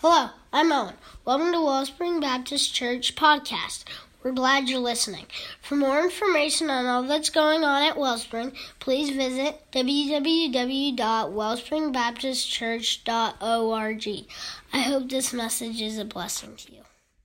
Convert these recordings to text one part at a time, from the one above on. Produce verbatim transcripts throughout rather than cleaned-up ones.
Hello, I'm Owen. Welcome to Wellspring Baptist Church podcast. We're glad you're listening. For more information on all that's going on at Wellspring, please visit w w w dot wellspring baptist church dot org. I hope this message is a blessing to you.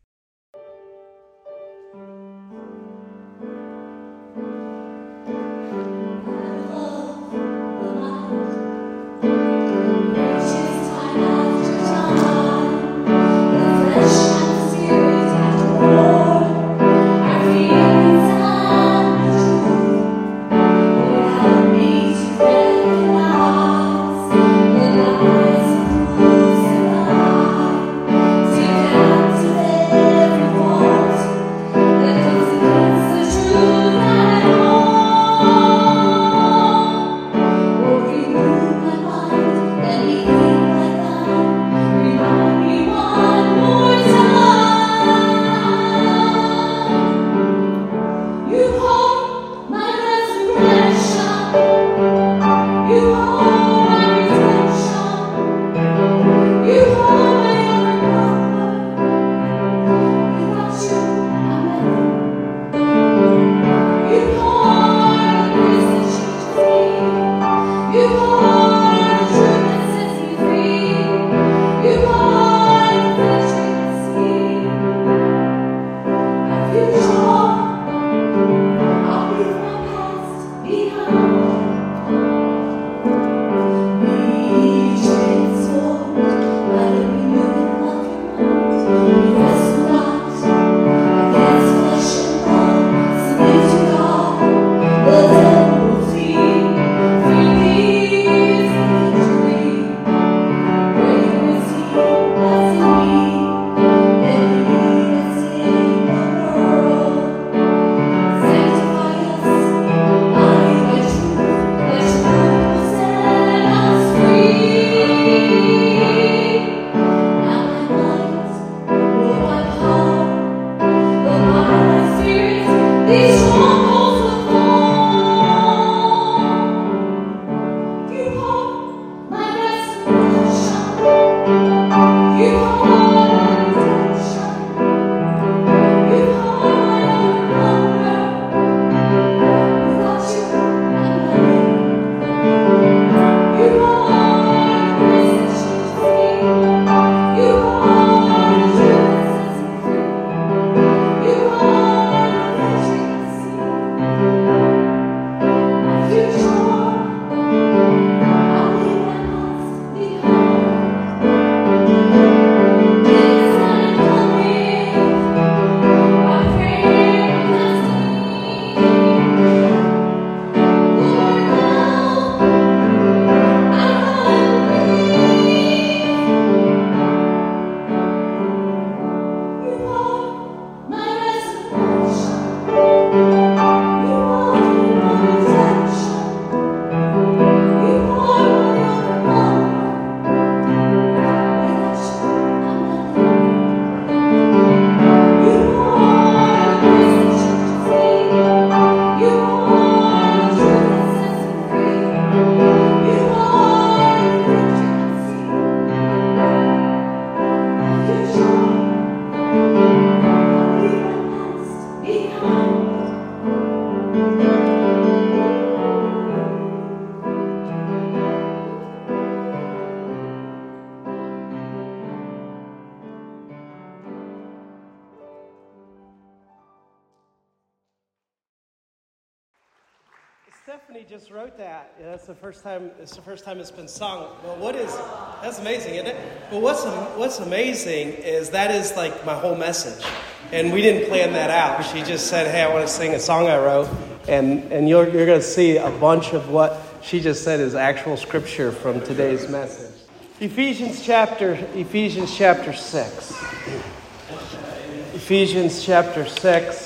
Stephanie just wrote that. Yeah, that's the first time. It's the first time it's been sung. Well, what is? That's amazing, isn't it? Well, what's what's amazing is that is like my whole message, and we didn't plan that out. She just said, "Hey, I want to sing a song I wrote," and and you're you're going to see a bunch of what she just said is actual scripture from today's message. Ephesians chapter Ephesians chapter six. Ephesians chapter six.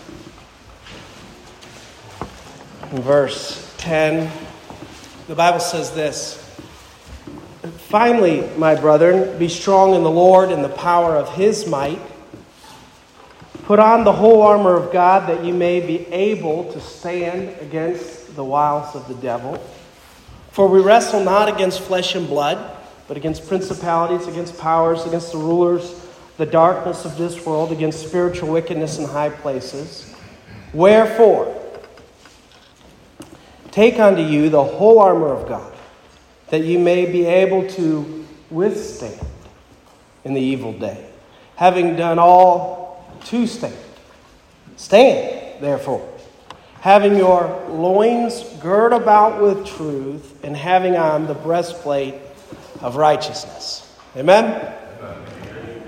Verse ten, the Bible says this: "Finally, my brethren, be strong in the Lord and the power of his might. Put on the whole armor of God, that you may be able to stand against the wiles of the devil. For we wrestle not against flesh and blood, but against principalities, against powers, against the rulers, the darkness of this world, against spiritual wickedness in high places. Wherefore, take unto you the whole armor of God, that you may be able to withstand in the evil day, having done all to stand. Stand, therefore, having your loins girt about with truth, and having on the breastplate of righteousness. Amen? Amen.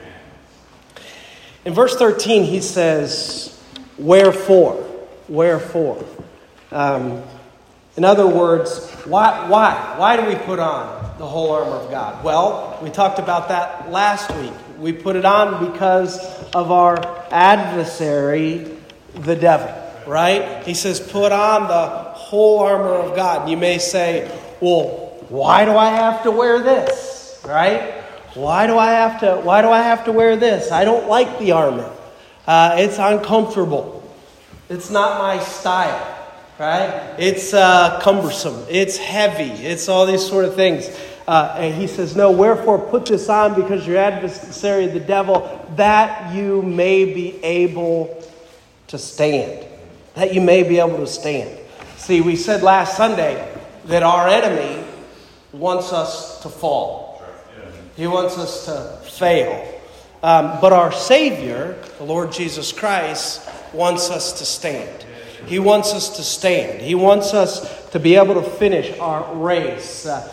In verse thirteen, he says, wherefore? Wherefore? Um, in other words, why, why? Why do we put on the whole armor of God? Well, we talked about that last week. We put it on because of our adversary, the devil, right? He says, put on the whole armor of God. And you may say, well, why do I have to wear this, right? Why do I have to, why do I have to wear this? I don't like the armor. Uh, it's uncomfortable. It's not my style. Right? It's uh, cumbersome. It's heavy. It's all these sort of things. Uh, and he says, no, wherefore put this on, because your adversary, the devil, that you may be able to stand. That you may be able to stand. See, we said last Sunday that our enemy wants us to fall. He wants us to fail. Um, but our Savior, the Lord Jesus Christ, wants us to stand. He wants us to stand. He wants us to be able to finish our race. Uh,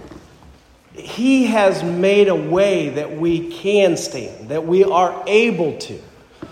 he has made a way that we can stand, that we are able to.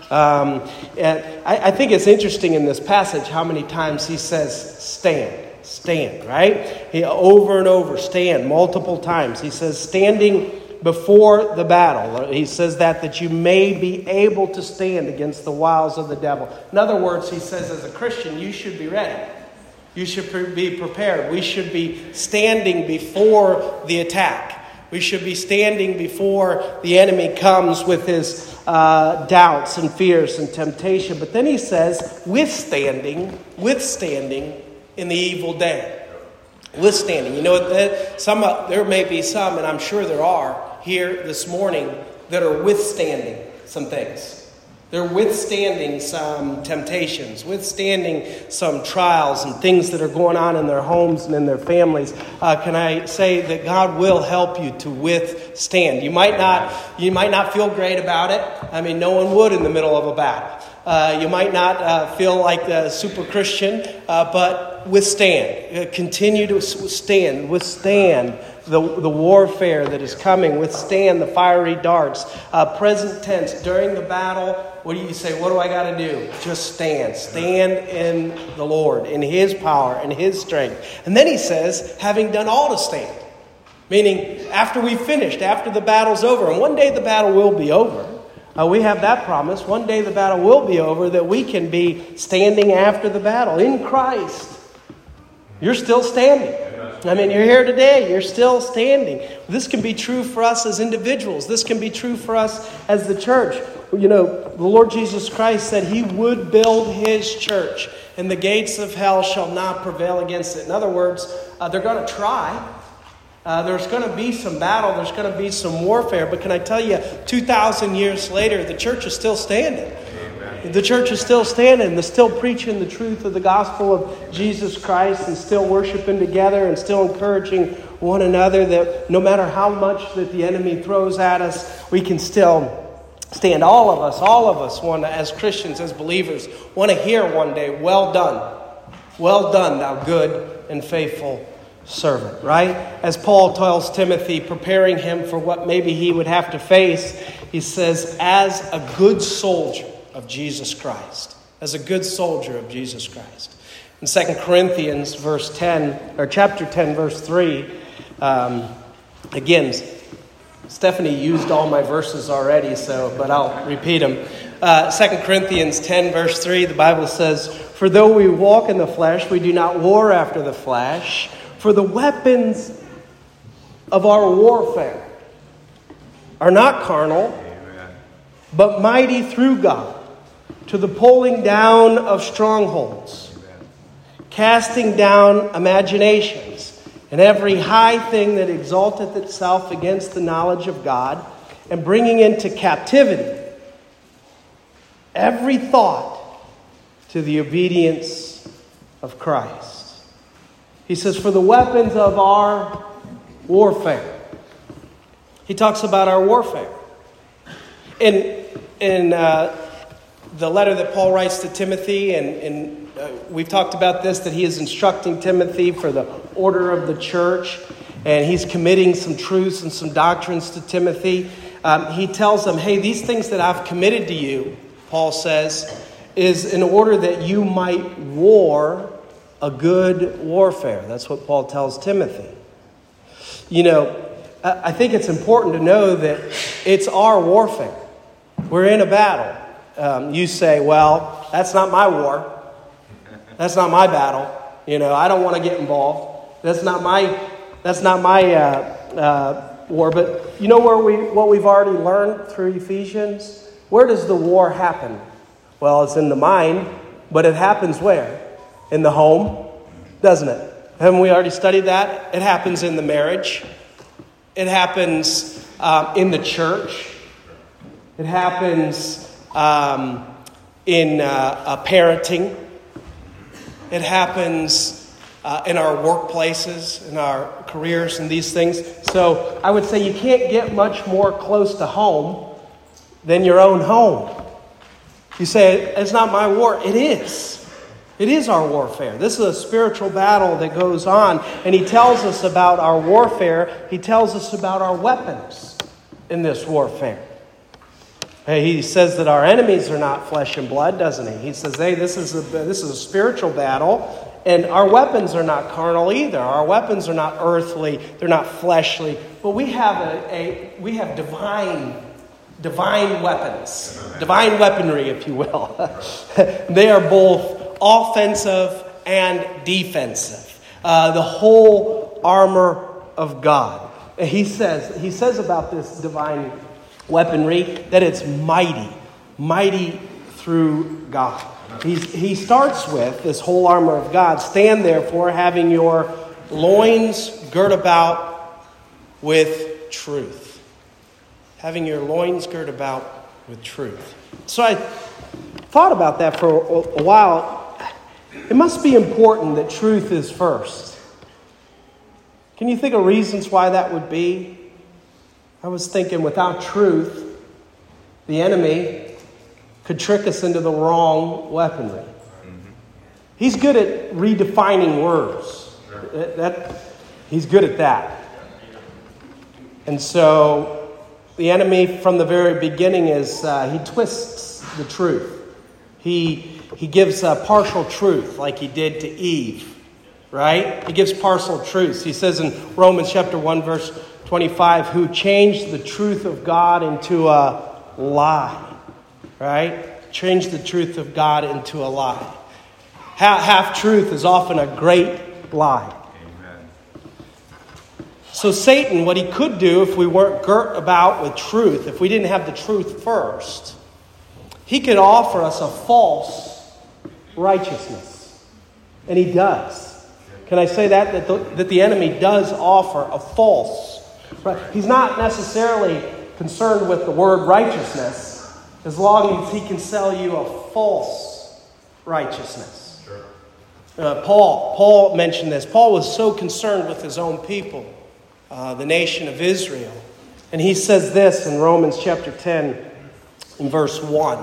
Um, and I, I think it's interesting in this passage how many times he says stand, stand, right? He, over and over, stand, multiple times. He says standing before the battle. He says that, that you may be able to stand against the wiles of the devil. In other words, he says as a Christian, you should be ready. You should pre- be prepared. We should be standing before the attack. We should be standing before the enemy comes with his uh, doubts and fears and temptation. But then he says, withstanding, withstanding in the evil day. Withstanding. You know what? That some uh, there may be some, and I'm sure there are here this morning, that are withstanding some things. They're withstanding some temptations, withstanding some trials and things that are going on in their homes and in their families. Uh, can I say that God will help you to withstand? You might not, you might not feel great about it. I mean, no one would in the middle of a battle. Uh, you might not uh, feel like a super Christian, uh, but withstand. Uh, continue to withstand. Withstand the, the warfare that is coming. Withstand the fiery darts. Uh, present tense, during the battle, what do you say? What do I got to do? Just stand. Stand in the Lord, in His power, in His strength. And then he says, having done all to stand. Meaning, after we've finished, after the battle's over, and one day the battle will be over. Uh, we have that promise. One day the battle will be over, that we can be standing after the battle in Christ. You're still standing. I mean, you're here today. You're still standing. This can be true for us as individuals. This can be true for us as the church. You know, the Lord Jesus Christ said He would build His church, and the gates of hell shall not prevail against it. In other words, uh, they're going to try. Uh, there's going to be some battle. There's going to be some warfare. But can I tell you, two thousand years later, the church is still standing. Amen. The church is still standing. They're still preaching the truth of the gospel of Jesus Christ, and still worshiping together, and still encouraging one another, that no matter how much that the enemy throws at us, we can still stand. All of us, all of us want to, as Christians, as believers, want to hear one day, well done. Well done, thou good and faithful servant, right? As Paul tells Timothy, preparing him for what maybe he would have to face, he says, as a good soldier of Jesus Christ. As a good soldier of Jesus Christ. In Second Corinthians verse ten, or chapter ten, verse three, um, again, Stephanie used all my verses already, so but I'll repeat them. Uh, Second Corinthians ten, verse three, the Bible says, for though we walk in the flesh, we do not war after the flesh. For the weapons of our warfare are not carnal, Amen. But mighty through God, to the pulling down of strongholds, Amen. Casting down imaginations, and every high thing that exalteth itself against the knowledge of God, and bringing into captivity every thought to the obedience of Christ. He says, for the weapons of our warfare. He talks about our warfare. In, in uh, the letter that Paul writes to Timothy, and, and uh, we've talked about this, that he is instructing Timothy for the order of the church, and he's committing some truths and some doctrines to Timothy. Um, he tells them, hey, these things that I've committed to you, Paul says, is in order that you might war a good warfare. That's what Paul tells Timothy. You know, I think it's important to know that it's our warfare. We're in a battle. Um, you say, well, that's not my war. That's not my battle. You know, I don't want to get involved. That's not my, that's not my uh, uh, war. But you know where we, what we've already learned through Ephesians? Where does the war happen? Well, it's in the mind, but it happens where? In the home, doesn't it? Haven't we already studied that? It happens in the marriage. It happens um, in the church. It happens um, in uh, uh, parenting. It happens uh, in our workplaces, in our careers, and these things. So I would say you can't get much more close to home than your own home. You say, it's not my war. It is. It is our warfare. This is a spiritual battle that goes on. And he tells us about our warfare. He tells us about our weapons in this warfare. Hey, he says that our enemies are not flesh and blood, doesn't he? He says, hey, this is a, this is a spiritual battle. And our weapons are not carnal either. Our weapons are not earthly. They're not fleshly. But we have a, a we have divine Divine weapons, divine weaponry, if you will. They are both offensive and defensive. Uh, the whole armor of God. He says, he says about this divine weaponry that it's mighty, mighty through God. He's, he starts with this whole armor of God. Stand therefore, having your loins girt about with truth. Having your loins girt about with truth. So I thought about that for a while. It must be important that truth is first. Can you think of reasons why that would be? I was thinking without truth, the enemy could trick us into the wrong weaponry. He's good at redefining words. That, that, he's good at that. And so the enemy from the very beginning is, uh, he twists the truth. He he gives a partial truth like he did to Eve, right? He gives partial truths. He says in Romans chapter one, verse twenty-five, who changed the truth of God into a lie, right? Changed the truth of God into a lie. Half, half truth is often a great lie. So Satan, what he could do if we weren't girt about with truth, if we didn't have the truth first, he could offer us a false righteousness. And he does. Can I say that? That the, that the enemy does offer a false. Right? He's not necessarily concerned with the word righteousness as long as he can sell you a false righteousness. Sure. Uh, Paul, Paul mentioned this. Paul was so concerned with his own people. Uh, the nation of Israel. And he says this in Romans chapter ten, in verse one.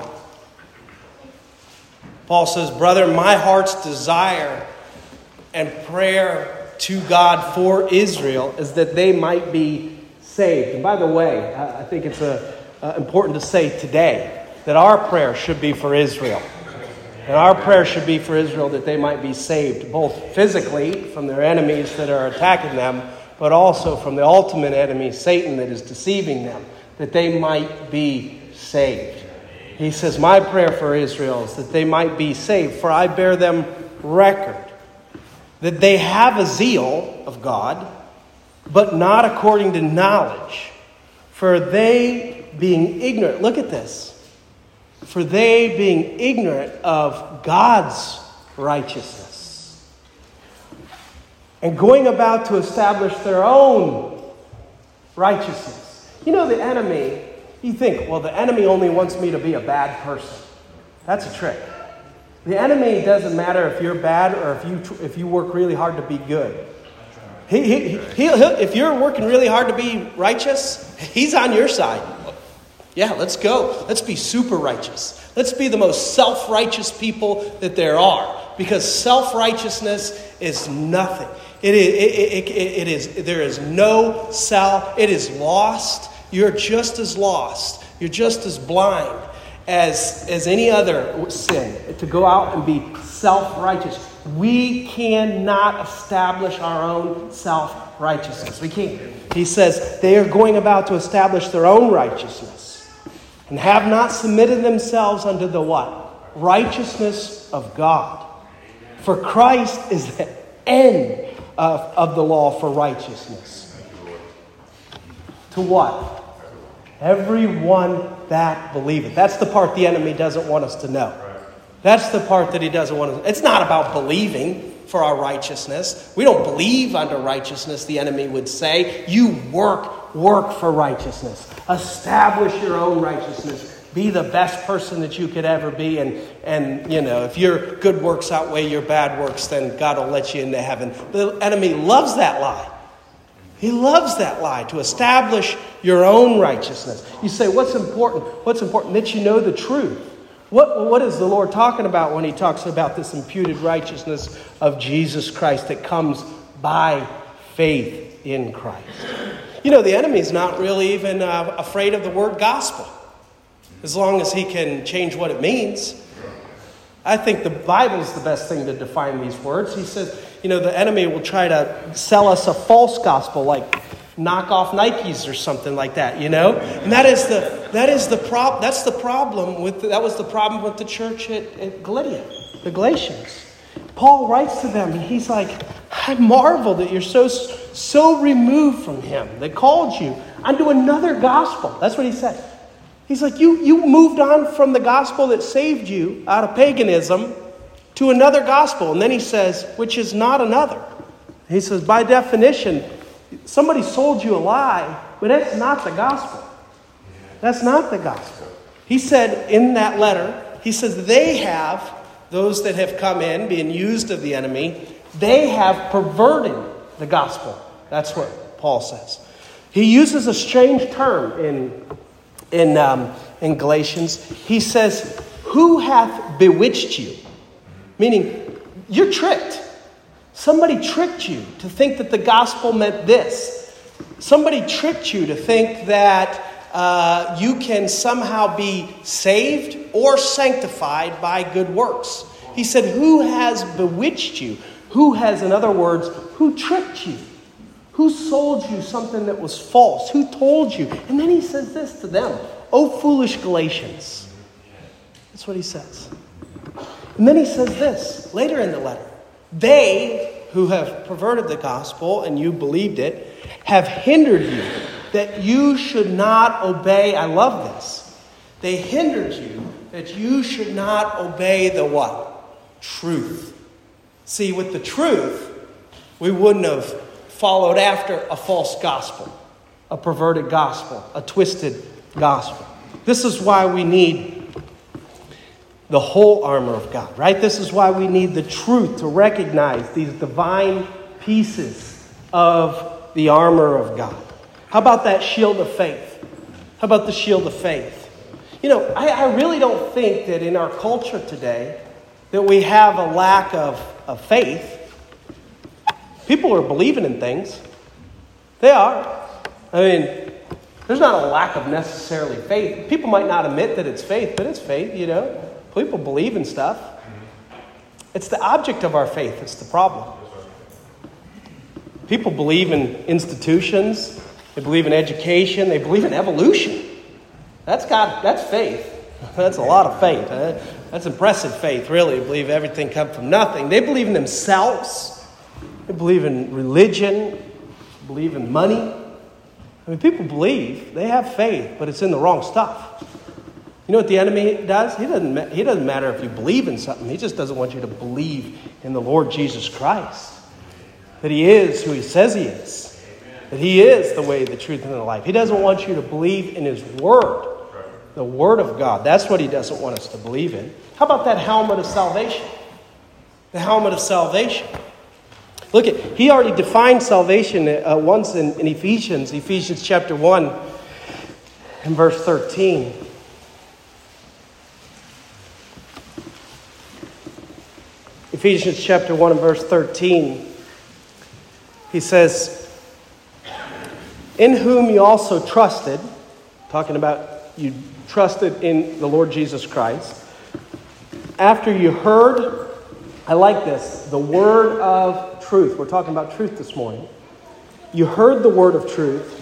Paul says, brother, my heart's desire and prayer to God for Israel is that they might be saved. And by the way, I think it's uh, uh, important to say today that our prayer should be for Israel. And our prayer should be for Israel that they might be saved, both physically from their enemies that are attacking them, but also from the ultimate enemy, Satan, that is deceiving them, that they might be saved. He says, my prayer for Israel is that they might be saved, for I bear them record that they have a zeal of God, but not according to knowledge. For they being ignorant, look at this, for they being ignorant of God's righteousness and going about to establish their own righteousness. You know, the enemy, you think, well, the enemy only wants me to be a bad person. That's a trick. The enemy doesn't matter if you're bad or if you if you work really hard to be good. He, he, he'll, he'll, if you're working really hard to be righteous, he's on your side. Yeah, let's go. Let's be super righteous. Let's be the most self-righteous people that there are. Because self-righteousness is nothing. It is, it, it, it, it is, there is no self. It is lost. You're just as lost. You're just as blind as, as any other sin. To go out and be self-righteous. We cannot establish our own self-righteousness. We can't. He says they are going about to establish their own righteousness. And have not submitted themselves unto the what? Righteousness of God. For Christ is the end of, of the law for righteousness. To what? Everyone that believeth. That's the part the enemy doesn't want us to know. That's the part that he doesn't want us. It's not about believing for our righteousness. We don't believe unto righteousness, the enemy would say. You work, work for righteousness. Establish your own righteousness. Be the best person that you could ever be. And, and you know, if your good works outweigh your bad works, then God will let you into heaven. The enemy loves that lie. He loves that lie, to establish your own righteousness. You say, what's important? What's important? That you know the truth. What, what is the Lord talking about when he talks about this imputed righteousness of Jesus Christ that comes by faith in Christ? You know, the enemy's not really even uh, afraid of the word gospel, as long as he can change what it means. I think the Bible's the best thing to define these words. He says, you know, the enemy will try to sell us a false gospel, like knock off Nikes or something like that, you know? And that is the that is the prob that's the problem with the, that was the problem with the church at, at Galatia, the Galatians. Paul writes to them and he's like, I marvel that you're so so removed from him that called you unto another gospel. That's what he said. He's like, you you moved on from the gospel that saved you out of paganism to another gospel. And then he says, which is not another. He says, by definition, somebody sold you a lie, but that's not the gospel. That's not the gospel. He said in that letter, he says they have, those that have come in, being used of the enemy, they have perverted the gospel. That's what Paul says. He uses a strange term in, in, um, in Galatians. He says, who hath bewitched you? Meaning, you're tricked. Somebody tricked you to think that the gospel meant this. Somebody tricked you to think that uh, you can somehow be saved or sanctified by good works. He said, who has bewitched you? Who has, in other words, who tricked you? Who sold you something that was false? Who told you? And then he says this to them, O foolish Galatians. That's what he says. And then he says this later in the letter. They who have perverted the gospel, and you believed it, have hindered you that you should not obey. I love this. They hindered you that you should not obey the what? Truth. See, with the truth, we wouldn't have followed after a false gospel, a perverted gospel, a twisted gospel. This is why we need the whole armor of God, right? This is why we need the truth to recognize these divine pieces of the armor of God. How about that shield of faith? How about the shield of faith? You know, I, I really don't think that in our culture today that we have a lack of, of faith. People are believing in things. They are. I mean, there's not a lack of necessarily faith. People might not admit that it's faith, but it's faith, you know. People believe in stuff. It's the object of our faith that's the problem. People believe in institutions. They believe in education. They believe in evolution. That's God. That's faith. That's a lot of faith. Huh? That's impressive faith, really. They believe everything comes from nothing. They believe in themselves. They believe in religion. They believe in money. I mean, people believe. They have faith, but it's in the wrong stuff. You know what the enemy does? He doesn't, he doesn't matter if you believe in something. He just doesn't want you to believe in the Lord Jesus Christ. that he is who he says he is, that he is the way, the truth, and the life. He doesn't want you to believe in his word, the word of God. That's what he doesn't want us to believe in. How about that helmet of salvation? The helmet of salvation. Look at, he already defined salvation uh, once in, in Ephesians, Ephesians chapter one and verse thirteen. Ephesians chapter one and verse thirteen. He says, in whom you also trusted, talking about you trusted in the Lord Jesus Christ, after you heard, I like this, the word of truth. We're talking about truth this morning. You heard the word of truth,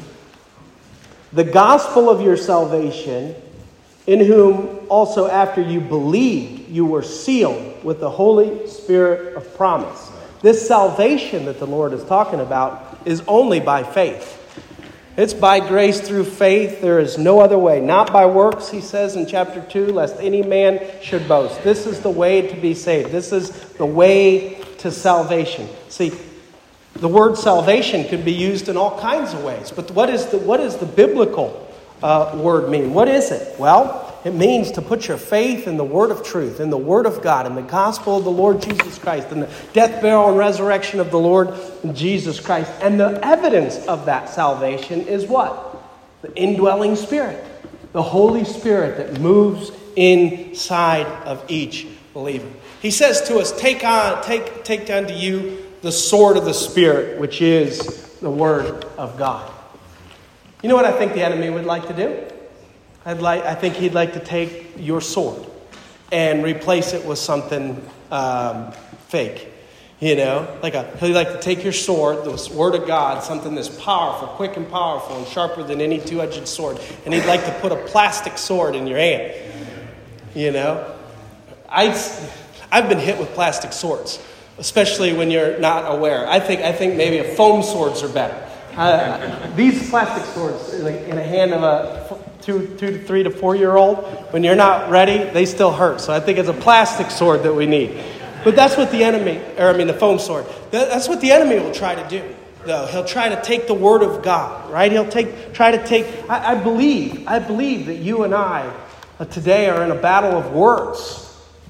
the gospel of your salvation, in whom also after you believed, you were sealed with the Holy Spirit of promise. This salvation that the Lord is talking about is only by faith. It's by grace through faith. There is no other way. Not by works, he says in chapter two, lest any man should boast. This is the way to be saved. This is the way to salvation. See, the word salvation can be used in all kinds of ways. But what is the, what is the biblical uh, word mean? What is it? Well, it means to put your faith in the word of truth, in the word of God, in the gospel of the Lord Jesus Christ, in the death, burial, and resurrection of the Lord Jesus Christ. And the evidence of that salvation is what? The indwelling Spirit. The Holy Spirit that moves inside of each believer. He says to us, take on, take, take unto you the sword of the Spirit, which is the word of God. You know what I think the enemy would like to do? I'd like, I think he'd like to take your sword and replace it with something um, fake. You know, like a, he'd like to take your sword, the word of God, something that's powerful, quick and powerful, and sharper than any two-edged sword, and he'd like to put a plastic sword in your hand. You know, I, I've been hit with plastic swords, especially when you're not aware. I think I think maybe a foam swords are better. Uh, these plastic swords in a, in a hand of a two, two to three to four-year-old, when you're not ready, they still hurt. So I think it's a plastic sword that we need. But that's what the enemy, or I mean the foam sword, that, that's what the enemy will try to do. Though he'll try to take the word of God, right? He'll take, try to take, I, I believe, I believe that you and I uh, today are in a battle of words.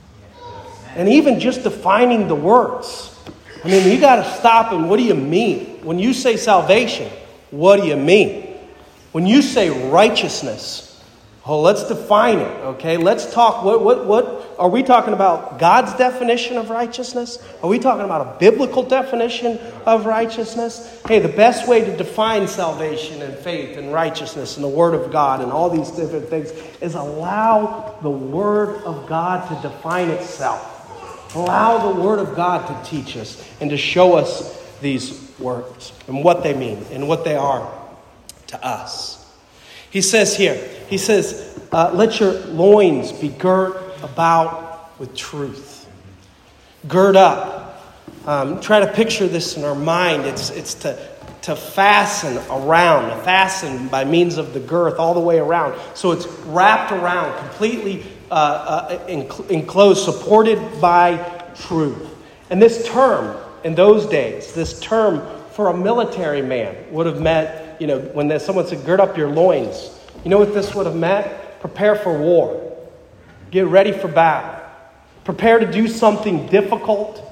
And even just defining the words. I mean, you got to stop and what do you mean? When you say salvation, what do you mean? When you say righteousness, oh, let's define it, okay? Let's talk, what, what, what, are we talking about God's definition of righteousness? Are we talking about a biblical definition of righteousness? Hey, the best way to define salvation and faith and righteousness and the Word of God and all these different things is allow the Word of God to define itself. Allow the Word of God to teach us and to show us these words and what they mean and what they are to us. He says here, he says, uh, let your loins be girt about with truth. Gird up. Um, try to picture this in our mind. It's it's to, to fasten around, to fasten by means of the girth all the way around. So it's wrapped around, completely uh, uh, enclosed, supported by truth. And this term, in those days, this term for a military man would have meant, you know, when someone said, gird up your loins, you know what this would have meant? Prepare for war. Get ready for battle. Prepare to do something difficult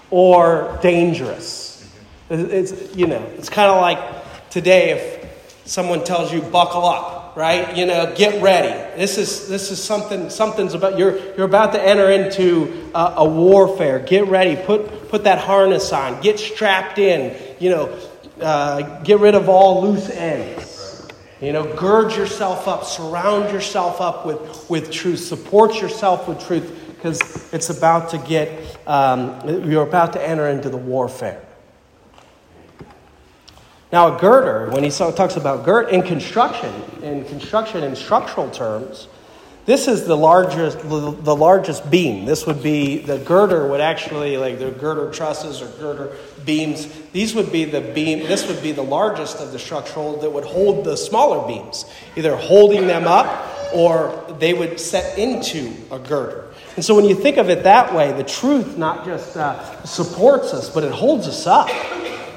or dangerous. It's, you know, it's kind of like today if someone tells you, buckle up, right? You know, get ready. This is this is something, something's about, you're you're about to enter into a, a warfare. Get ready. Put, put that harness on. Get strapped in. You know, uh, get rid of all loose ends. You know, gird yourself up, surround yourself up with, with truth, support yourself with truth, because it's about to get, um, you're about to enter into the warfare. Now, a girder, when he talks about gird, in construction, in construction in structural terms, this is the largest, the largest beam. This would be, the girder would actually, like the girder trusses or girder beams, these would be the beam, this would be the largest of the structural that would hold the smaller beams, either holding them up or they would set into a girder. And so when you think of it that way, the truth not just uh, supports us, but it holds us up.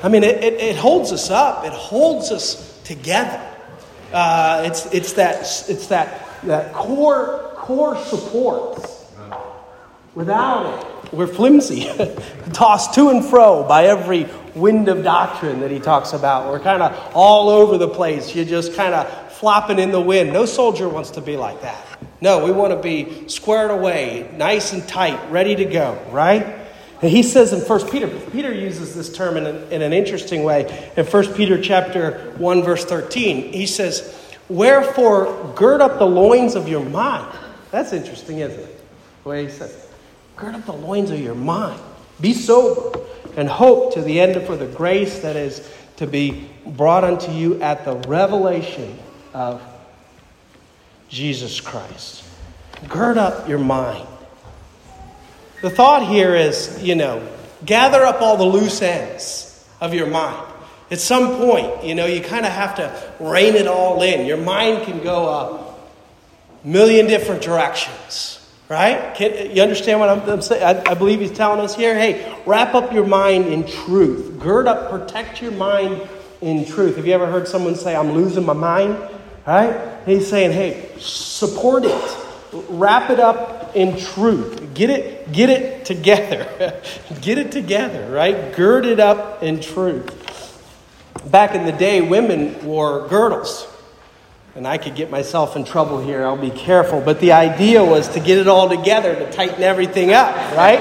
I mean, it, it, it holds us up. It holds us together. Uh, it's it's that it's that that core core support. Without it, we're flimsy, tossed to and fro by every wind of doctrine that he talks about. We're kind of all over the place. You're just kind of flopping in the wind. No soldier wants to be like that. No, we want to be squared away, nice and tight, ready to go, right? And he says in First Peter, Peter uses this term in an, in an interesting way. In First Peter chapter one, verse thirteen, he says, "Wherefore gird up the loins of your mind." That's interesting, isn't it? The way he says it. Gird up the loins of your mind. Be sober and hope to the end for the grace that is to be brought unto you at the revelation of Jesus Christ. Gird up your mind. The thought here is, you know, gather up all the loose ends of your mind. At some point, you know, you kind of have to rein it all in. Your mind can go a million different directions. Right? Can, you understand what I'm, I'm saying? I, I believe he's telling us here, hey, wrap up your mind in truth. Gird up, protect your mind in truth. Have you ever heard someone say, I'm losing my mind? Right? He's saying, hey, support it. Wrap it up in truth. Get it, get it together. Get it together, right? Gird it up in truth. Back in the day, women wore girdles. And I could get myself in trouble here. I'll be careful. But the idea was to get it all together, to tighten everything up, right?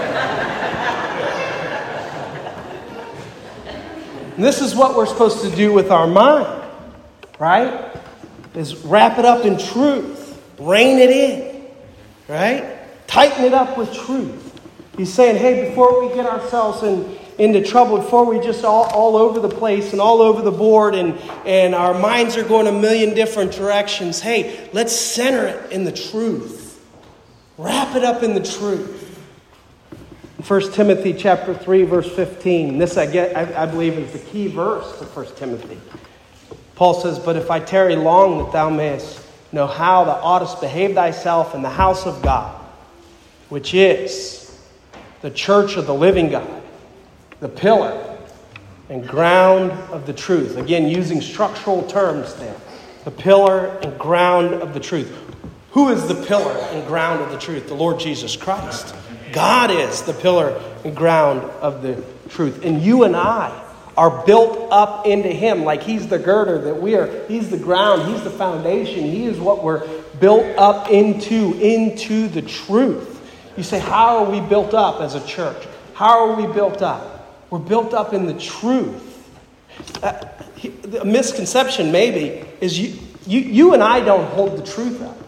And this is what we're supposed to do with our mind, right? Is wrap it up in truth. Rein it in, right? Tighten it up with truth. He's saying, hey, before we get ourselves in... into trouble, before we just all, all over the place and all over the board and, and our minds are going a million different directions. Hey, let's center it in the truth. Wrap it up in the truth. First Timothy chapter three, verse fifteen. This I get I, I believe is the key verse of First Timothy. Paul says, "But if I tarry long, that thou mayest know how thou oughtest behave thyself in the house of God, which is the church of the living God, the pillar and ground of the truth." Again, using structural terms there. The pillar and ground of the truth. Who is the pillar and ground of the truth? The Lord Jesus Christ. God is the pillar and ground of the truth. And you and I are built up into Him like He's the girder that we are. He's the ground. He's the foundation. He is what we're built up into, into the truth. You say, how are we built up as a church? How are we built up? We're built up in the truth. Uh, a misconception maybe is you, you, you and I don't hold the truth up.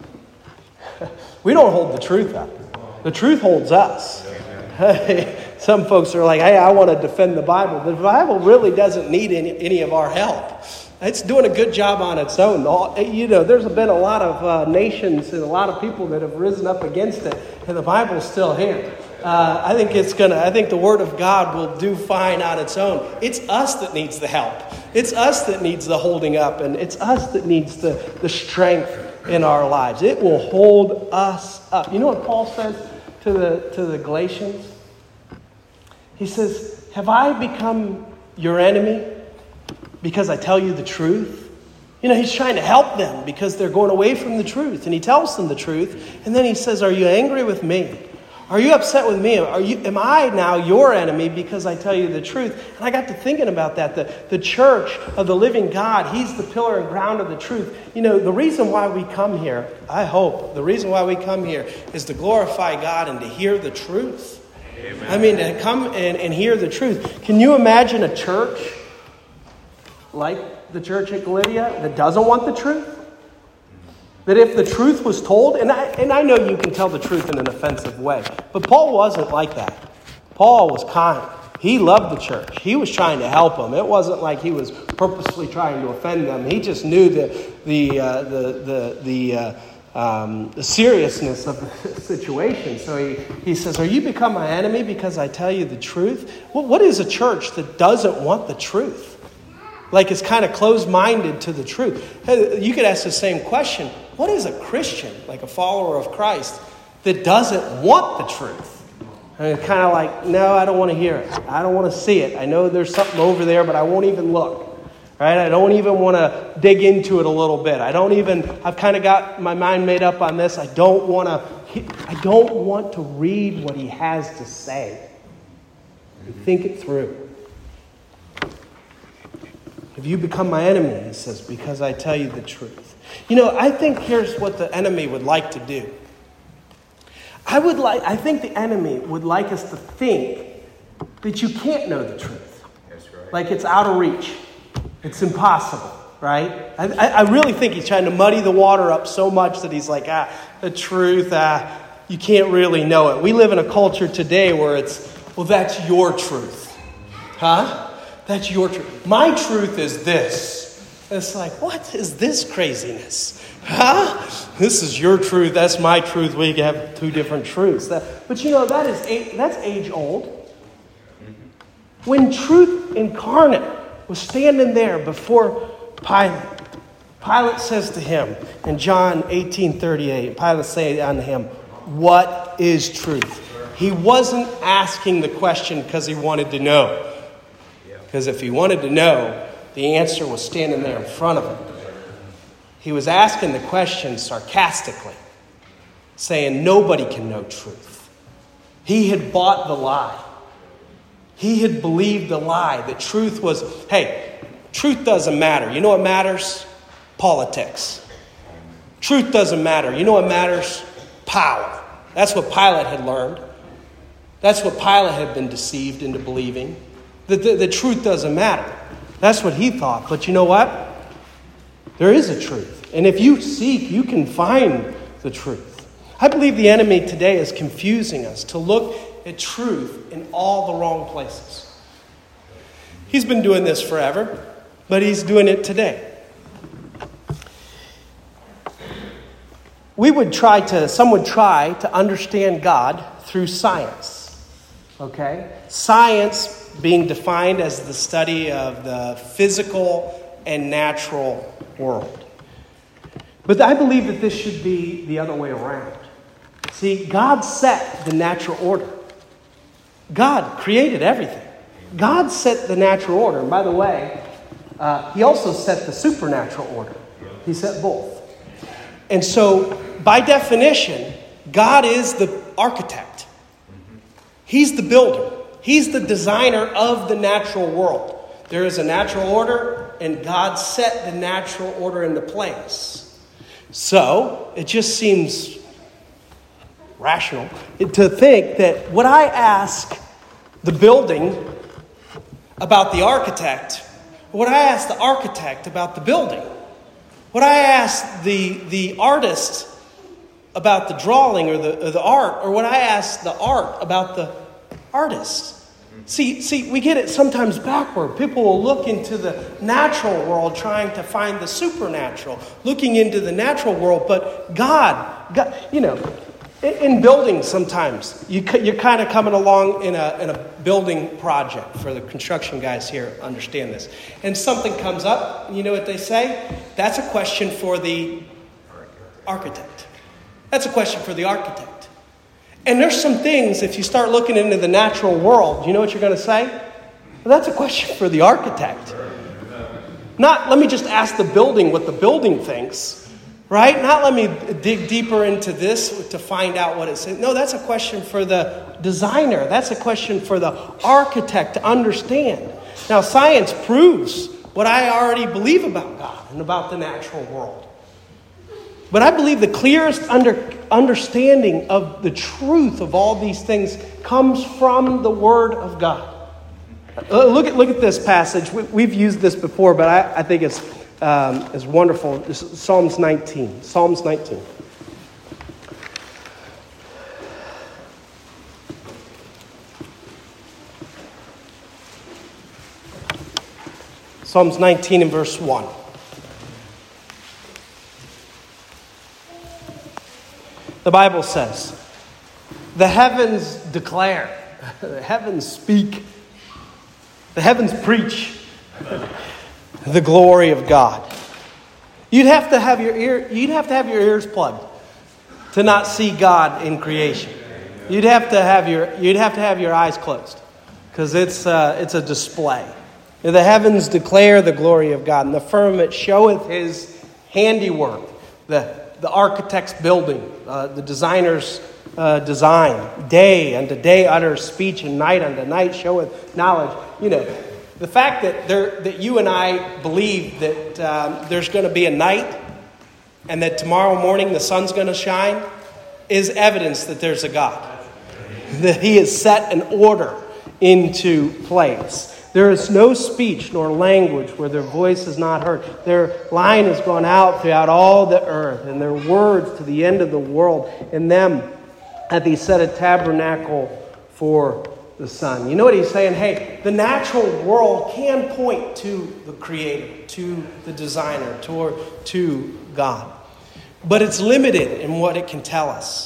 We don't hold the truth up. The truth holds us. Some folks are like, hey, I want to defend the Bible. The Bible really doesn't need any, any of our help. It's doing a good job on its own. All, you know, there's been a lot of uh, nations and a lot of people that have risen up against it, and the Bible's still here. Uh, I think it's gonna. I think the Word of God will do fine on its own. It's us that needs the help. It's us that needs the holding up, and it's us that needs the, the strength in our lives. It will hold us up. You know what Paul says to the to the Galatians? He says, "Have I become your enemy because I tell you the truth?" You know, he's trying to help them because they're going away from the truth, and he tells them the truth, and then he says, "Are you angry with me? Are you upset with me? Are you, am I now your enemy because I tell you the truth?" And I got to thinking about that. The, the church of the living God, He's the pillar and ground of the truth. You know, the reason why we come here, I hope, the reason why we come here is to glorify God and to hear the truth. Amen. I mean, to come and, and hear the truth. Can you imagine a church like the church at Galatia that doesn't want the truth? That if the truth was told, and I, and I know you can tell the truth in an offensive way, but Paul wasn't like that. Paul was kind. He loved the church. He was trying to help them. It wasn't like he was purposely trying to offend them. He just knew the the uh, the the the, uh, um, the seriousness of the situation. So he, he says, "Are you become my enemy because I tell you the truth?" Well, what is a church that doesn't want the truth? Like it's kind of closed-minded to the truth. You could ask the same question. What is a Christian, like a follower of Christ, that doesn't want the truth? And it's kind of like, no, I don't want to hear it. I don't want to see it. I know there's something over there, but I won't even look. Right? I don't even want to dig into it a little bit. I don't even, I've kind of got my mind made up on this. I don't want to, I don't want to read what he has to say. Think it through. Have you become my enemy? He says, because I tell you the truth. You know, I think here's what the enemy would like to do. I would like, I think the enemy would like us to think that you can't know the truth. That's right. Like it's out of reach. It's impossible, right? I, I really think he's trying to muddy the water up so much that he's like, ah, the truth, ah, you can't really know it. We live in a culture today where it's, well, that's your truth. Huh? That's your truth. My truth is this. It's like, what is this craziness? Huh? This is your truth. That's my truth. We have two different truths. That, but you know, that is that's age old. When truth incarnate was standing there before Pilate, Pilate says to him in John eighteen thirty-eight, Pilate said unto him, what is truth? He wasn't asking the question because he wanted to know. Because if he wanted to know, the answer was standing there in front of him. He was asking the question sarcastically, saying nobody can know truth. He had bought the lie. He had believed the lie. The truth was, hey, truth doesn't matter. You know what matters? Politics. Truth doesn't matter. You know what matters? Power. That's what Pilate had learned. That's what Pilate had been deceived into believing. The, the, the truth doesn't matter. That's what he thought. But you know what? There is a truth. And if you seek, you can find the truth. I believe the enemy today is confusing us to look at truth in all the wrong places. He's been doing this forever, but he's doing it today. We would try to, some would try to understand God through science. Okay? Science being defined as the study of the physical and natural world. But I believe that this should be the other way around. See, God set the natural order. God created everything. God set the natural order. And by the way, uh, he also set the supernatural order. He set both. And so, by definition, God is the architect. He's the builder. He's the designer of the natural world. There is a natural order, and God set the natural order into place. So, it just seems rational to think that what I ask the building about the architect, what I ask the architect about the building, what I ask the, the artist about the drawing or the, or the art, or what I ask the art about the artist. See, see, we get it sometimes backward. People will look into the natural world trying to find the supernatural, looking into the natural world, but God, God you know, in, in buildings sometimes, you, you're kind of coming along in a, in a building project. For the construction guys here, understand this. And something comes up, you know what they say? That's a question for the architect. That's a question for the architect. And there's some things, if you start looking into the natural world, you know what you're going to say? Well, that's a question for the architect. Not, let me just ask the building what the building thinks, right? Not let me dig deeper into this to find out what it says. No, that's a question for the designer. That's a question for the architect to understand. Now, science proves what I already believe about God and about the natural world. But I believe the clearest under, understanding of the truth of all these things comes from the Word of God. Uh, look at look at this passage. We, we've used this before, but I, I think it's um, it's wonderful. This is Psalms nineteen. Psalms nineteen. Psalms nineteen and verse one. The Bible says, the heavens declare, the heavens speak, the heavens preach the glory of God. You'd have to have your ear, you'd have to have your ears plugged to not see God in creation. You'd have to have your you'd have to have your eyes closed, because it's uh, it's a display. The heavens declare the glory of God, and the firmament showeth His handiwork. The the architect's building, uh, the designer's uh, design. Day unto day utters speech, and night unto night showeth knowledge. You know, the fact that there that you and I believe that um, there's going to be a night, and that tomorrow morning the sun's going to shine, is evidence that there's a God. That He has set an order into place. There is no speech nor language where their voice is not heard. Their line has gone out throughout all the earth, and their words to the end of the world. In them hath He set a tabernacle for the sun. You know what He's saying? Hey, the natural world can point to the Creator, to the designer, to, to God. But it's limited in what it can tell us.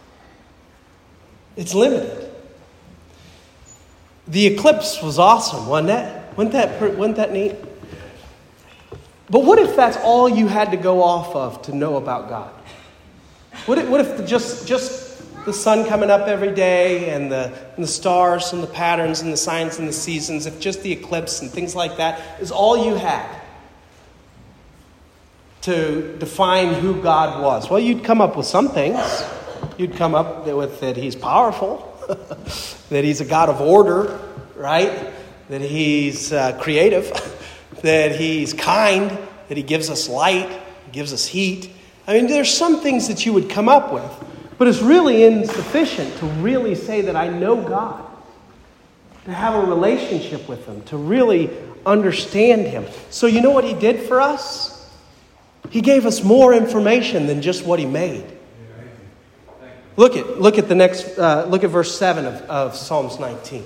It's limited. The eclipse was awesome, wasn't it? Wasn't that, wasn't that neat? But what if that's all you had to go off of to know about God? What if, what if just, just the sun coming up every day and the, and the stars and the patterns and the signs and the seasons, if just the eclipse and things like that is all you had to define who God was? Well, you'd come up with some things. You'd come up with that He's powerful, that He's a God of order, right? That He's uh, creative, that He's kind, that He gives us light, gives us heat. I mean, there's some things that you would come up with, but it's really insufficient to really say that I know God, to have a relationship with Him, to really understand Him. So you know what He did for us? He gave us more information than just what He made. Look at look at the next uh, look at verse seven of, of Psalms nineteen.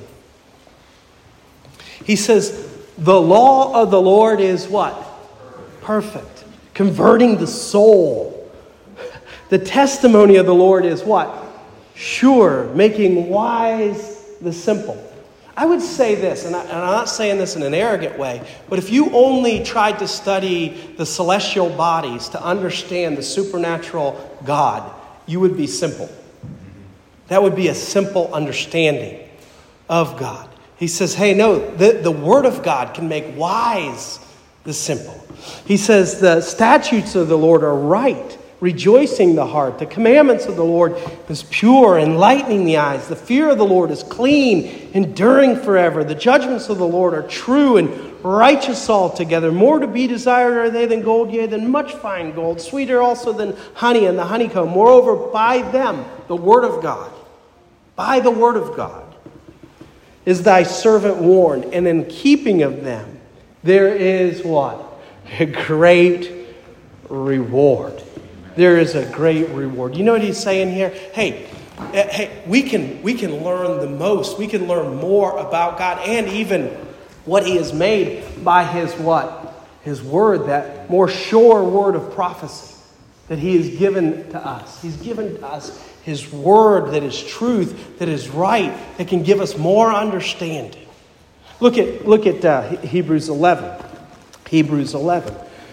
He says, "The law of the Lord is what? Perfect, converting the soul. The testimony of the Lord is what? Sure, making wise the simple." I would say this, and, I, and I'm not saying this in an arrogant way, but if you only tried to study the celestial bodies to understand the supernatural God, you would be simple. That would be a simple understanding of God. He says, hey, no, the, the Word of God can make wise the simple. He says the statutes of the Lord are right, rejoicing the heart. The commandments of the Lord is pure, enlightening the eyes. The fear of the Lord is clean, enduring forever. The judgments of the Lord are true and righteous altogether. More to be desired are they than gold, yea, than much fine gold. Sweeter also than honey and the honeycomb. Moreover, by them, the Word of God, by the Word of God, is thy servant warned. And in keeping of them, there is what? A great reward. There is a great reward. You know what he's saying here? Hey, hey, we can we can learn the most. We can learn more about God and even what He has made by His what? His word, that more sure word of prophecy that He has given to us. He's given to us His word that is truth, that is right, that can give us more understanding. Look at look at uh, Hebrews eleven. Hebrews eleven.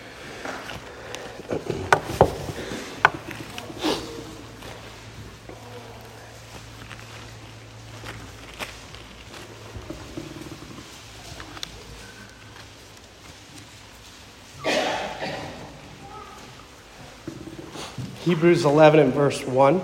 Hebrews eleven and verse one.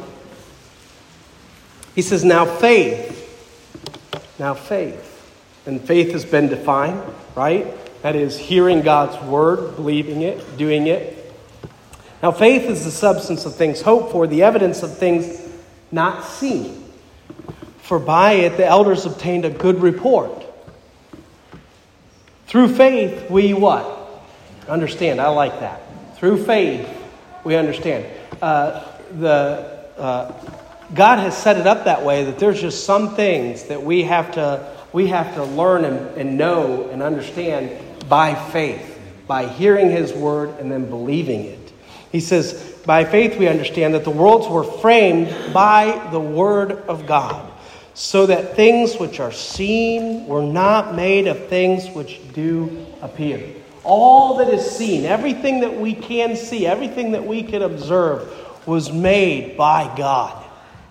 He says, now faith, now faith. And faith has been defined, right? That is hearing God's word, believing it, doing it. Now faith is the substance of things hoped for, the evidence of things not seen. For by it the elders obtained a good report. Through faith we what? Understand, I like that. Through faith we understand. Uh, the uh, God has set it up that way that there's just some things that we have to we have to learn and, and know and understand by faith, by hearing His word and then believing it. He says, by faith we understand that the worlds were framed by the word of God, so that things which are seen were not made of things which do appear. All that is seen, everything that we can see, everything that we can observe was made by God.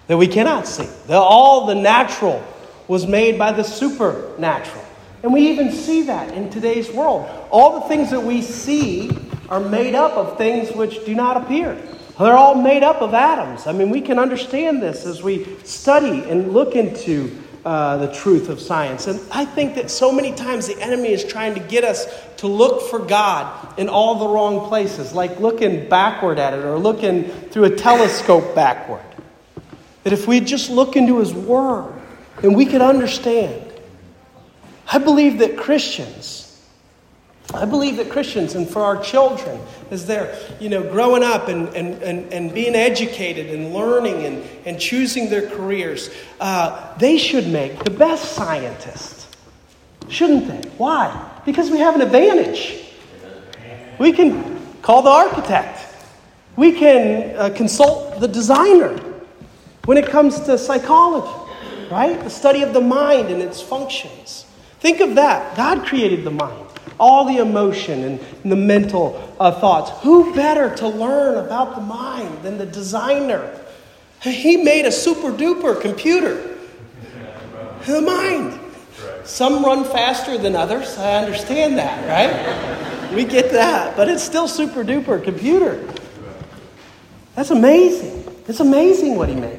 that we cannot see. The, all the natural was made by the supernatural. And we even see that in today's world. All the things that we see are made up of things which do not appear. They're all made up of atoms. I mean, we can understand this as we study and look into uh, the truth of science. And I think that so many times the enemy is trying to get us to look for God in all the wrong places, like looking backward at it or looking through a telescope backward. That if we just look into His Word, then we can understand. I believe that Christians, I believe that Christians, and for our children, as they're, you know, growing up and, and, and, and being educated and learning and, and choosing their careers, uh, they should make the best scientists, shouldn't they? Why? Because we have an advantage. We can call the architect. We can uh, consult the designer when it comes to psychology, right? The study of the mind and its functions. Think of that. God created the mind. All the emotion and the mental uh, thoughts. Who better to learn about the mind than the designer? He made a super duper computer. The mind. Some run faster than others. I understand that, right? We get that. But it's still super duper computer. That's amazing. It's amazing what He made.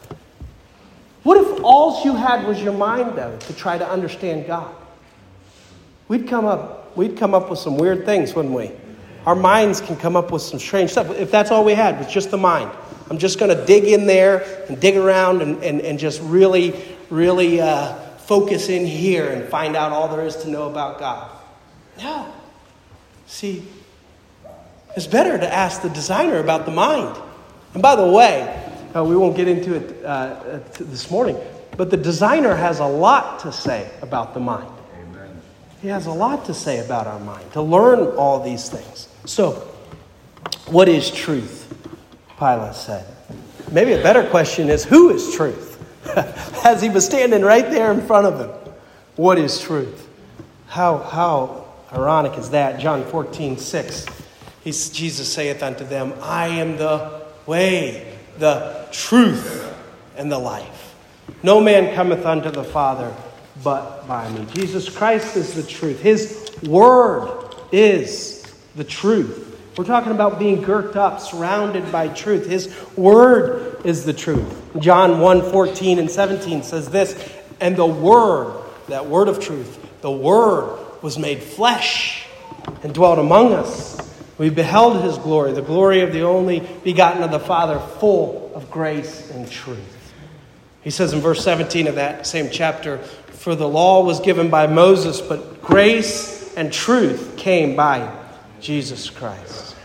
What if all you had was your mind, though, to try to understand God? We'd come up We'd come up with some weird things, wouldn't we? Our minds can come up with some strange stuff. If that's all we had, was just the mind. I'm just going to dig in there and dig around and, and, and just really, really uh, focus in here and find out all there is to know about God. No. See, it's better to ask the designer about the mind. And by the way, uh, we won't get into it uh, this morning, but the designer has a lot to say about the mind. He has a lot to say about our mind, to learn all these things. So, what is truth? Pilate said. Maybe a better question is, who is truth? As he was standing right there in front of him. What is truth? How, how ironic is that? John fourteen six. He's, Jesus saith unto them, I am the way, the truth, and the life. No man cometh unto the Father but by me. Jesus Christ is the truth. His Word is the truth. We're talking about being girt up, surrounded by truth. His Word is the truth. John one fourteen and seventeen says this, and the Word, that Word of truth, the Word was made flesh and dwelt among us. We beheld His glory, the glory of the only begotten of the Father, full of grace and truth. He says in verse seventeen of that same chapter, for the law was given by Moses, but grace and truth came by Jesus Christ.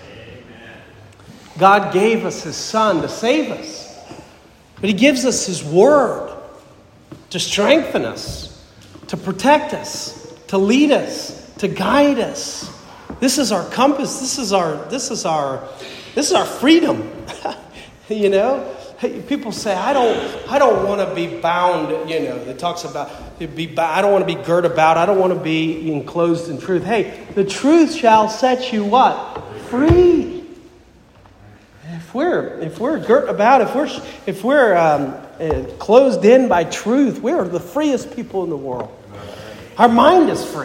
God gave us His Son to save us. But He gives us His Word to strengthen us, to protect us, to lead us, to guide us. This is our compass. This is our, this is our, this is our freedom. You know? People say, I don't I don't want to be bound, you know, it talks about, be, I don't want to be girt about, I don't want to be enclosed in truth. Hey, the truth shall set you what? Free. If we're if we're girt about, if we're if we're um, uh, closed in by truth, we're the freest people in the world. Our mind is free.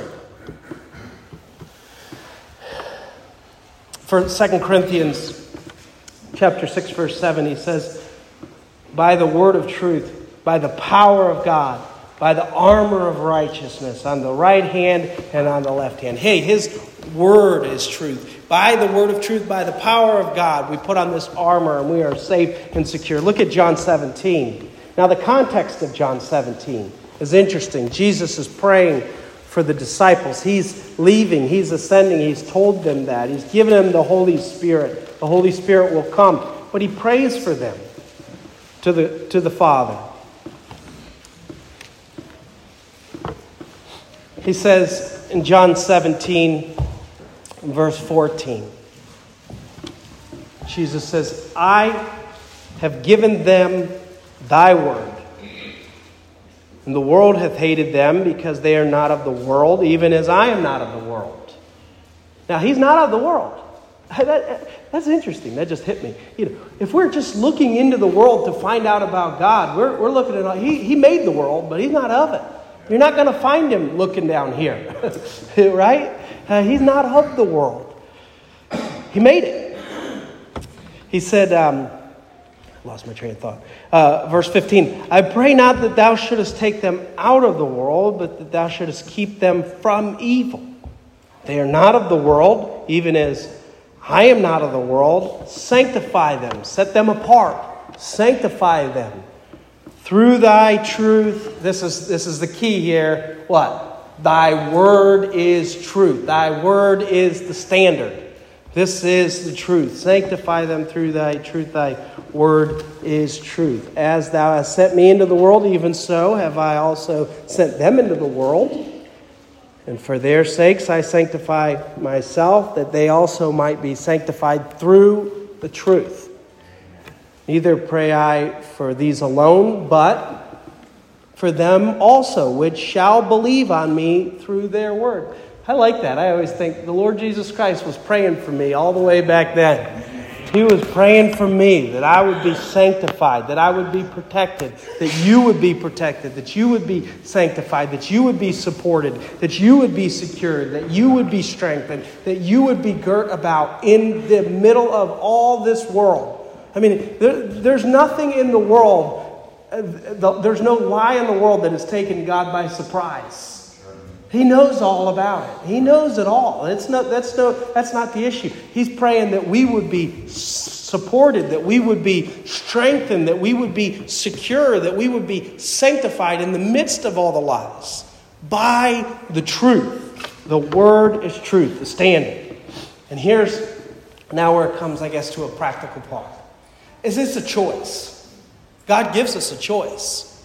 For Second Corinthians chapter six, verse seven, he says, by the word of truth, by the power of God, by the armor of righteousness, on the right hand and on the left hand. Hey, His Word is truth. By the word of truth, by the power of God, we put on this armor and we are safe and secure. Look at John seventeen. Now, the context of John seventeen is interesting. Jesus is praying for the disciples. He's leaving. He's ascending. He's told them that. He's given them the Holy Spirit. The Holy Spirit will come. But He prays for them. To the, to the Father. He says in John seventeen, verse fourteen, Jesus says, I have given them thy word, and the world hath hated them because they are not of the world, even as I am not of the world. Now, He's not of the world. That, that's interesting. That just hit me. You know, if we're just looking into the world to find out about God, we're, we're looking at, he, he made the world, but he's not of it. You're not going to find him looking down here, right? Uh, he's not of the world. He made it. He said, um, I lost my train of thought. Uh, verse fifteen, I pray not that thou shouldest take them out of the world, but that thou shouldest keep them from evil. They are not of the world, even as I am not of the world. Sanctify them, set them apart, sanctify them through thy truth. This is this is the key here. What? Thy word is truth. Thy word is the standard. This is the truth. Sanctify them through thy truth. Thy word is truth. As thou hast sent me into the world, even so have I also sent them into the world. And for their sakes I sanctify myself, that they also might be sanctified through the truth. Neither pray I for these alone, but for them also, which shall believe on me through their word. I like that. I always think the Lord Jesus Christ was praying for me all the way back then. He was praying for me that I would be sanctified, that I would be protected, that you would be protected, that you would be sanctified, that you would be supported, that you would be secured, that you would be strengthened, that you would be girt about in the middle of all this world. I mean, there, there's nothing in the world, uh, the, there's no lie in the world that has taken God by surprise. He knows all about it. He knows it all. It's not, that's, no, that's not the issue. He's praying that we would be supported, that we would be strengthened, that we would be secure, that we would be sanctified in the midst of all the lies by the truth. The word is truth, the standard. And here's now where it comes, I guess, to a practical part. Is this a choice? God gives us a choice.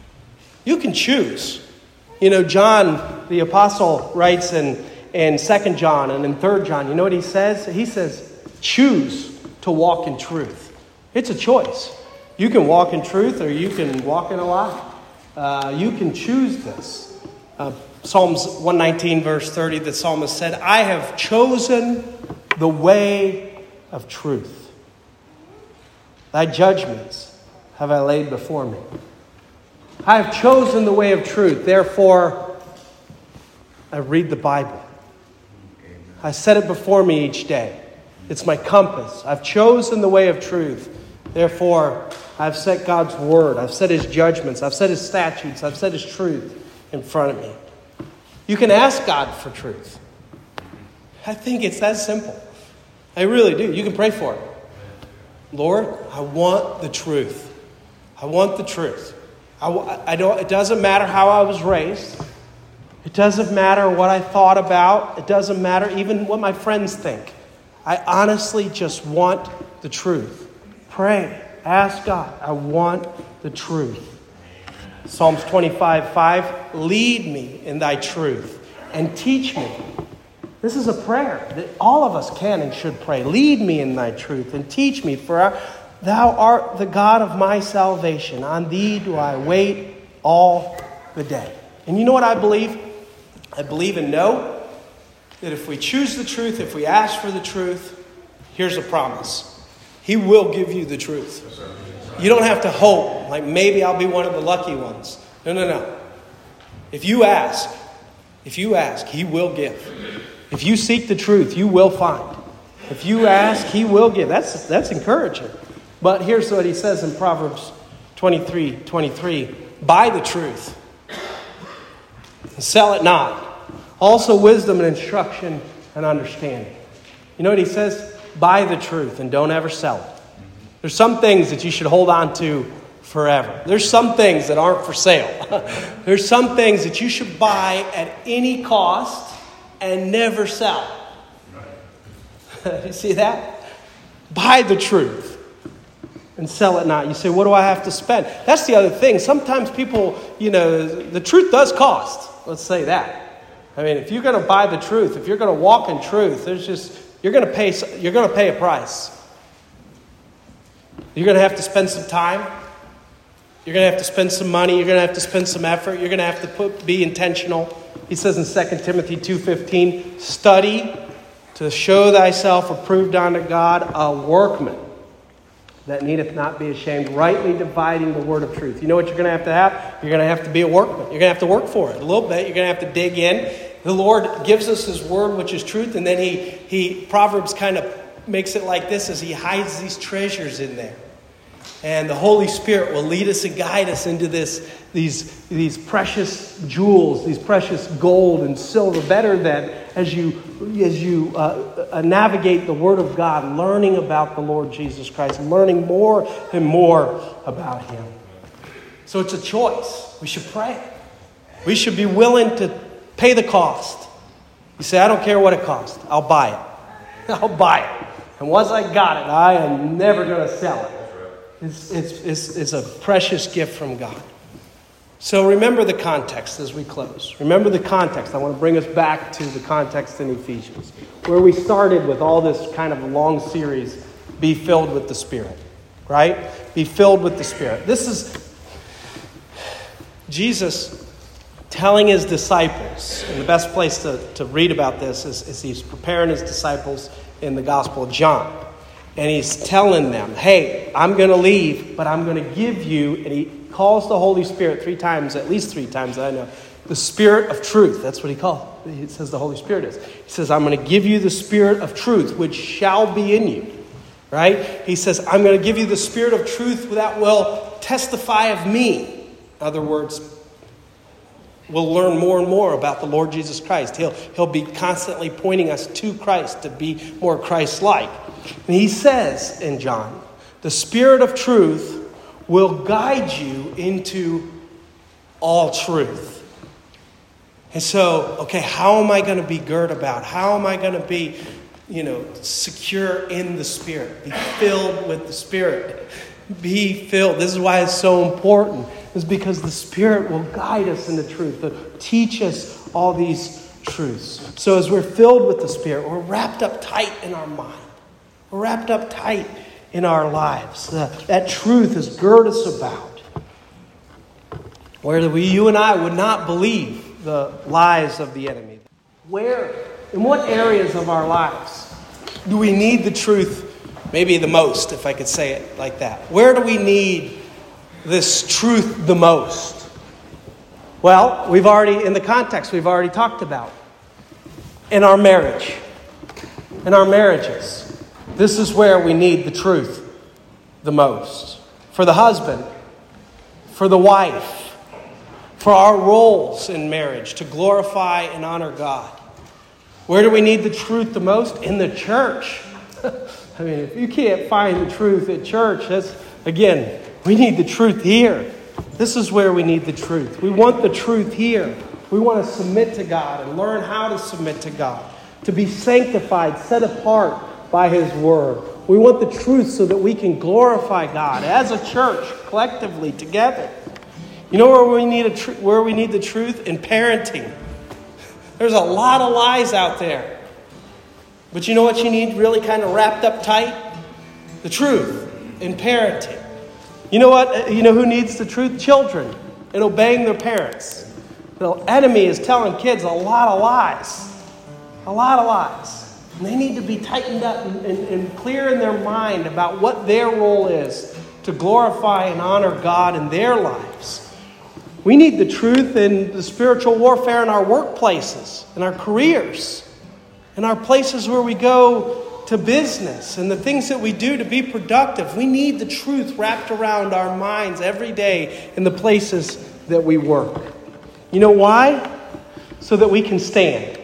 You can choose. You know, John, the apostle, writes in, in Second John and in Third John, you know what he says? He says, choose to walk in truth. It's a choice. You can walk in truth or you can walk in a lie. Uh, you can choose this. Uh, Psalms one nineteen, verse thirty, the psalmist said, I have chosen the way of truth. Thy judgments have I laid before me. I have chosen the way of truth. Therefore, I read the Bible. I set it before me each day. It's my compass. I've chosen the way of truth. Therefore, I've set God's word. I've set his judgments. I've set his statutes. I've set his truth in front of me. You can ask God for truth. I think it's that simple. I really do. You can pray for it. Lord, I want the truth. I want the truth. I, I don't, it doesn't matter how I was raised. It doesn't matter what I thought about. It doesn't matter even what my friends think. I honestly just want the truth. Pray. Ask God. I want the truth. Psalms twenty-five five, lead me in thy truth and teach me. This is a prayer that all of us can and should pray. Lead me in thy truth and teach me, for I, thou art the God of my salvation. On thee do I wait all the day. And you know what I believe? I believe and know that if we choose the truth, if we ask for the truth, here's a promise. He will give you the truth. You don't have to hope, like maybe I'll be one of the lucky ones. No, no, no. If you ask, if you ask, he will give. If you seek the truth, you will find. If you ask, he will give. That's, that's encouraging. But here's what he says in Proverbs twenty-three twenty-three. Buy the truth and sell it not. Also wisdom and instruction and understanding. You know what he says? Buy the truth and don't ever sell it. There's some things that you should hold on to forever. There's some things that aren't for sale. There's some things that you should buy at any cost and never sell. You see that? Buy the truth and sell it not. You say, what do I have to spend? That's the other thing. Sometimes people, you know, the truth does cost. Let's say that. I mean, if you're going to buy the truth, if you're going to walk in truth, there's just, you're going to pay, you're going to pay a price. You're going to have to spend some time. You're going to have to spend some money. You're going to have to spend some effort. You're going to have to put, be intentional. He says in Second Timothy two fifteen, study to show thyself approved unto God, a workman that needeth not be ashamed, rightly dividing the word of truth. You know what you're going to have to have? You're going to have to be a workman. You're going to have to work for it a little bit. You're going to have to dig in. The Lord gives us his word, which is truth, and then he, he Proverbs kind of makes it like this as he hides these treasures in there. And the Holy Spirit will lead us and guide us into this, these, these precious jewels, these precious gold and silver. Better than as you, as you uh, uh, navigate the Word of God, learning about the Lord Jesus Christ, learning more and more about him. So it's a choice. We should pray. We should be willing to pay the cost. You say, I don't care what it costs. I'll buy it. I'll buy it. And once I got it, I am never going to sell it. It's, it's, it's, it's a precious gift from God. So remember the context as we close. Remember the context. I want to bring us back to the context in Ephesians, where we started with all this kind of long series, be filled with the Spirit, right? Be filled with the Spirit. This is Jesus telling his disciples, and the best place to, to read about this is, is he's preparing his disciples in the Gospel of John. And he's telling them, hey, I'm going to leave, but I'm going to give you, and he calls the Holy Spirit three times, at least three times that I know, the Spirit of truth. That's what he calls it. He says the Holy Spirit is. He says, I'm going to give you the Spirit of truth, which shall be in you. Right? He says, I'm going to give you the Spirit of truth that will testify of me. In other words, we'll learn more and more about the Lord Jesus Christ. He'll, he'll be constantly pointing us to Christ to be more Christ-like. And he says in John, the Spirit of truth will guide you into all truth. And so, okay, how am I going to be girt about? How am I going to be, you know, secure in the Spirit? Be filled with the Spirit. Be filled. This is why it's so important. Is because the Spirit will guide us into truth, to teach us all these truths. So as we're filled with the Spirit, we're wrapped up tight in our mind. We're wrapped up tight in our lives. Uh, that truth is girt us about. Where we, you and I would not believe the lies of the enemy. Where, in what areas of our lives do we need the truth maybe the most, if I could say it like that? Where do we need this truth the most? Well, we've already, in the context we've already talked about. In our marriage. In our marriages. This is where we need the truth the most. For the husband. For the wife. For our roles in marriage. To glorify and honor God. Where do we need the truth the most? In the church. I mean, if you can't find the truth at church, that's, again, we need the truth here. This is where we need the truth. We want the truth here. We want to submit to God and learn how to submit to God. To be sanctified, set apart by His Word. We want the truth so that we can glorify God as a church, collectively, together. You know where we need a tr- where we need the truth? In parenting. There's a lot of lies out there. But you know what you need really kind of wrapped up tight? The truth in parenting. You know what? You know who needs the truth? Children. And obeying their parents. The enemy is telling kids a lot of lies. A lot of lies. And they need to be tightened up and, and, and clear in their mind about what their role is to glorify and honor God in their lives. We need the truth in the spiritual warfare in our workplaces, in our careers, in our places where we go to business and the things that we do to be productive. We need the truth wrapped around our minds every day in the places that we work. You know why? So that we can stand.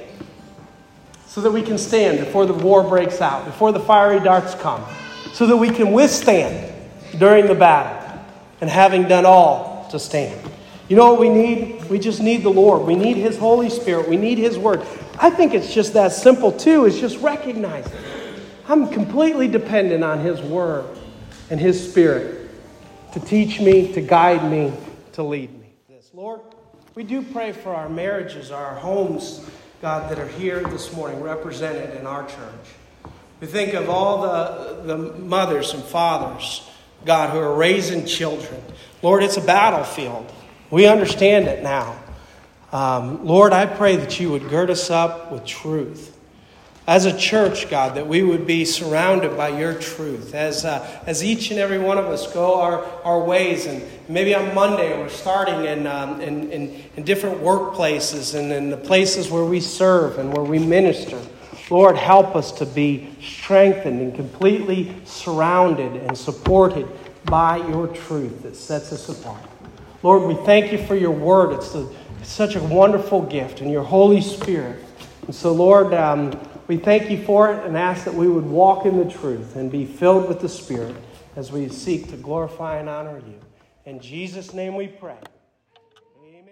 So that we can stand before the war breaks out, before the fiery darts come. So that we can withstand during the battle. And having done all, to stand. You know what we need? We just need the Lord. We need His Holy Spirit. We need His Word. I think it's just that simple too. It's just recognizing I'm completely dependent on His Word and His Spirit to teach me, to guide me, to lead me. This, Lord, we do pray for our marriages, our homes, God, that are here this morning represented in our church. We think of all the, the mothers and fathers, God, who are raising children. Lord, it's a battlefield. We understand it now. Um, Lord, I pray that you would gird us up with truth. as a church, God, that we would be surrounded by your truth. As uh, as each and every one of us go our, our ways, and maybe on Monday we're starting in, um, in, in, in different workplaces and in the places where we serve and where we minister. Lord, help us to be strengthened and completely surrounded and supported by your truth that sets us apart. Lord, we thank you for your word. It's, a, it's such a wonderful gift, and your Holy Spirit. And so, Lord, um, we thank you for it and ask that we would walk in the truth and be filled with the Spirit as we seek to glorify and honor you. In Jesus' name we pray. Amen.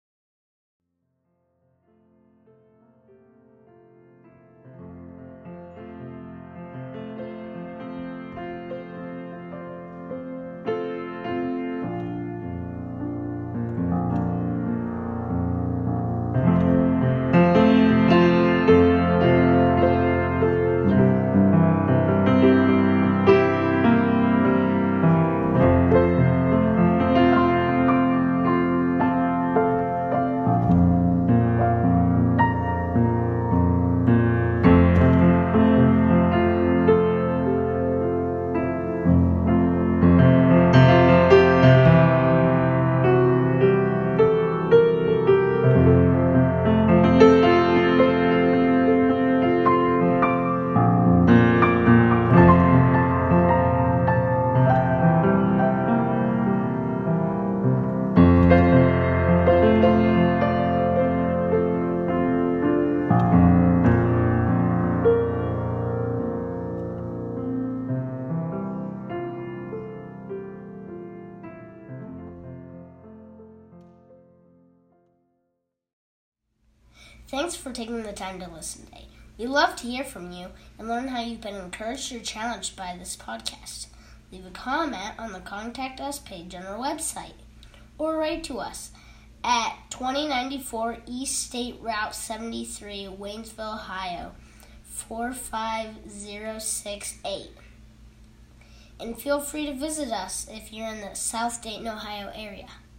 Thanks for taking the time to listen today. We love to hear from you and learn how you've been encouraged or challenged by this podcast. Leave a comment on the Contact Us page on our website, or write to us at twenty ninety-four East State Route seventy-three, Waynesville, Ohio, four five zero six eight. And feel free to visit us if you're in the South Dayton, Ohio area.